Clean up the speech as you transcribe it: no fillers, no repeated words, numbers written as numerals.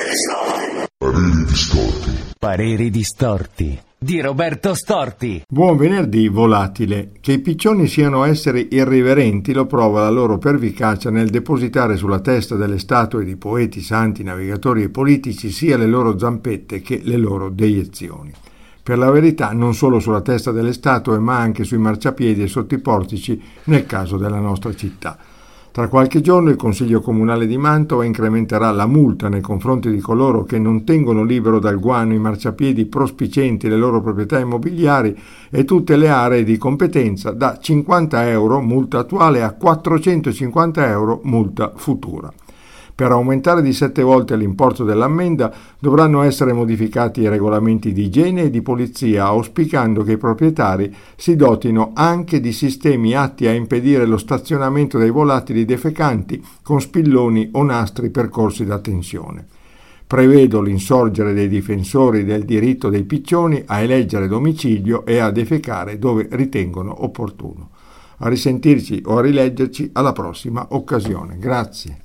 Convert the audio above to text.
Pareri distorti. Pareri distorti di Roberto Storti. Buon venerdì, volatile. Che i piccioni siano esseri irriverenti lo prova la loro pervicacia nel depositare sulla testa delle statue di poeti, santi, navigatori e politici sia le loro zampette che le loro deiezioni. Per la verità non solo sulla testa delle statue ma anche sui marciapiedi e sotto i portici nel caso della nostra città. Tra qualche giorno il Consiglio Comunale di Mantova incrementerà la multa nei confronti di coloro che non tengono libero dal guano i marciapiedi prospicienti le loro proprietà immobiliari e tutte le aree di competenza da 50 euro multa attuale a 450 euro multa futura. Per aumentare di 7 volte l'importo dell'ammenda dovranno essere modificati i regolamenti di igiene e di polizia, auspicando che i proprietari si dotino anche di sistemi atti a impedire lo stazionamento dei volatili defecanti con spilloni o nastri percorsi da tensione. Prevedo l'insorgere dei difensori del diritto dei piccioni a eleggere domicilio e a defecare dove ritengono opportuno. A risentirci o a rileggerci alla prossima occasione. Grazie.